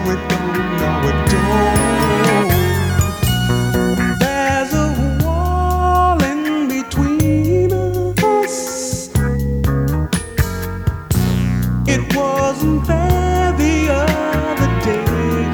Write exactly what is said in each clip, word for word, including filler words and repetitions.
it don't, no it don't. There's a wall in between us. It wasn't there the other day.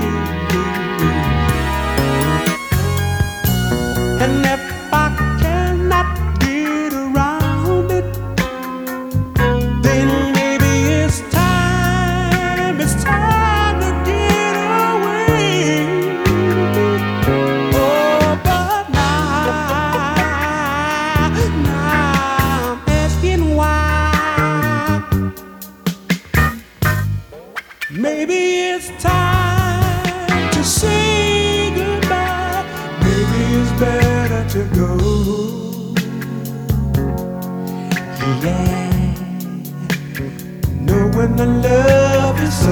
And if I cannot get around it, then maybe it's time, it's time to get away. Oh, but now, now I'm asking why. Maybe it's time to say goodbye. Maybe it's better to go. Yeah, knowing the love is so.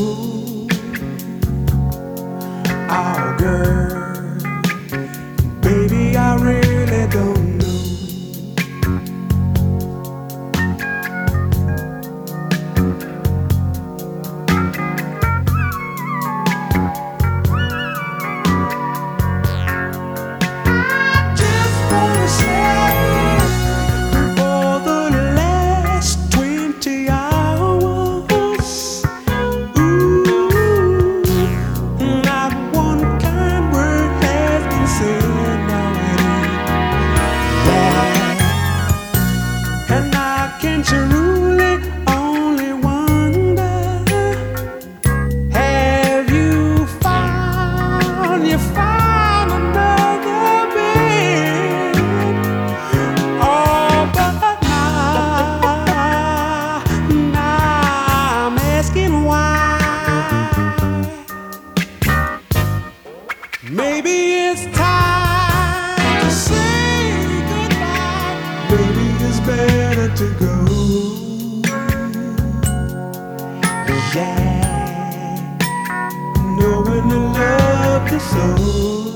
Oh, girl, baby, I really don't know. Truly only wonder, have you found, you found another man? Oh, but now, now I'm asking why. Maybe it's time to say goodbye. Maybe it's better to go. Yeah, knowing the love is so.